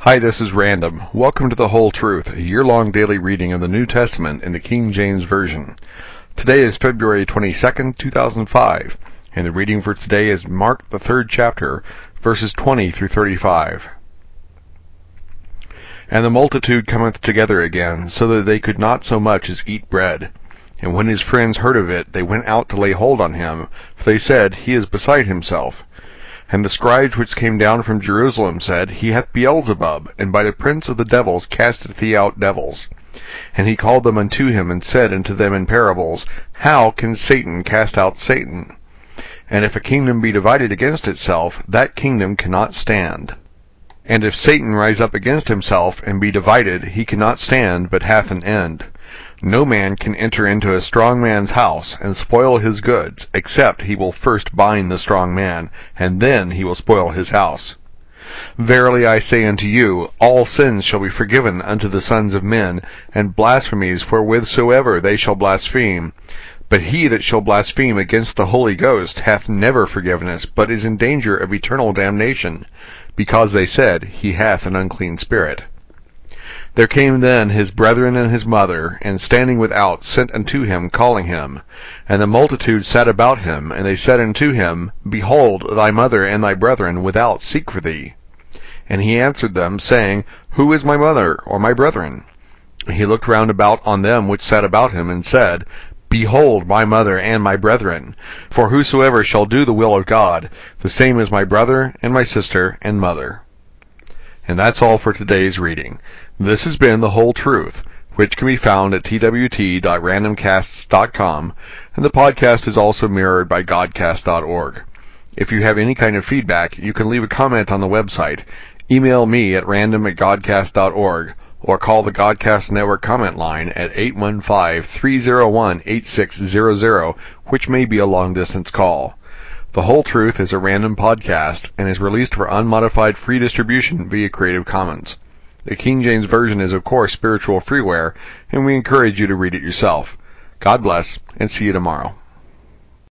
Hi, this is Random. Welcome to The Whole Truth, a year-long daily reading of the New Testament in the King James Version. Today is February 22nd, 2005, and the reading for today is Mark, the 3rd chapter, verses 20 through 35. And the multitude cometh together again, so that they could not so much as eat bread. And when his friends heard of it, they went out to lay hold on him, for they said, He is beside himself. And the scribes which came down from Jerusalem said, He hath Beelzebub, and by the prince of the devils casteth he out devils. And he called them unto him, and said unto them in parables, How can Satan cast out Satan? And if a kingdom be divided against itself, that kingdom cannot stand. And if Satan rise up against himself, and be divided, he cannot stand, but hath an end. No man can enter into a strong man's house, and spoil his goods, except he will first bind the strong man, and then he will spoil his house. Verily I say unto you, all sins shall be forgiven unto the sons of men, and blasphemies wherewithsoever they shall blaspheme. But he that shall blaspheme against the Holy Ghost hath never forgiveness, but is in danger of eternal damnation, because they said, He hath an unclean spirit. There came then his brethren and his mother, and standing without sent unto him, calling him. And the multitude sat about him, and they said unto him, Behold, thy mother and thy brethren without seek for thee. And he answered them, saying, Who is my mother, or my brethren? And he looked round about on them which sat about him, and said, Behold my mother and my brethren. For whosoever shall do the will of God, the same is my brother, and my sister, and mother. And that's all for today's reading. This has been The Whole Truth, which can be found at twt.randomcasts.com, and the podcast is also mirrored by godcast.org. If you have any kind of feedback, you can leave a comment on the website, email me at random@godcast.org, or call the Godcast Network comment line at 815-301-8600, which may be a long-distance call. The Whole Truth is a random podcast and is released for unmodified free distribution via Creative Commons. The King James Version is, of course, spiritual freeware, and we encourage you to read it yourself. God bless, and see you tomorrow.